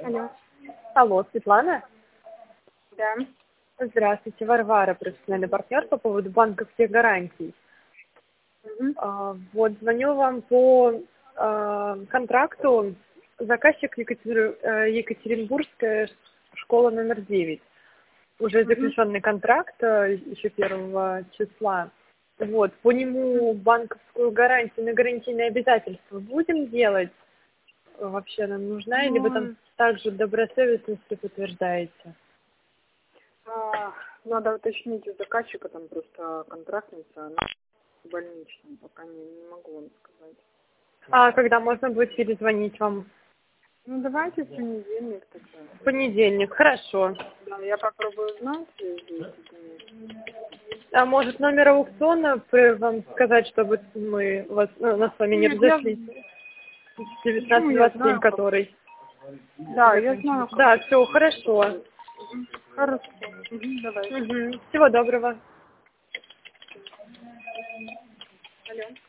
Алло. Алло, Светлана? Да. Здравствуйте, Варвара, профессиональный партнер по поводу банковских гарантий. Мгм. Вот, звоню вам по контракту. Заказчик Екатеринбургская школа номер 9. Уже Мгм. заключенный контракт еще 1 числа. Вот, по нему банковскую гарантию на гарантийные обязательства будем делать? Вообще нам нужна, или вы там Ну, также добросовестностью подтверждаете? надо уточнить у заказчика, там просто контрактница, она больничная, пока не могу вам сказать. А когда можно будет перезвонить вам? Ну, давайте в понедельник тогда. В понедельник, хорошо. Да, я попробую узнать здесь. А может номер аукциона вам сказать, чтобы мы нас с вами не Нет, я... разошлись? Почему я 1927, знаю, как... который Да, я знаю, закончился. как... Да, все, хорошо. Хорошо. Давай. Всего доброго. Алло.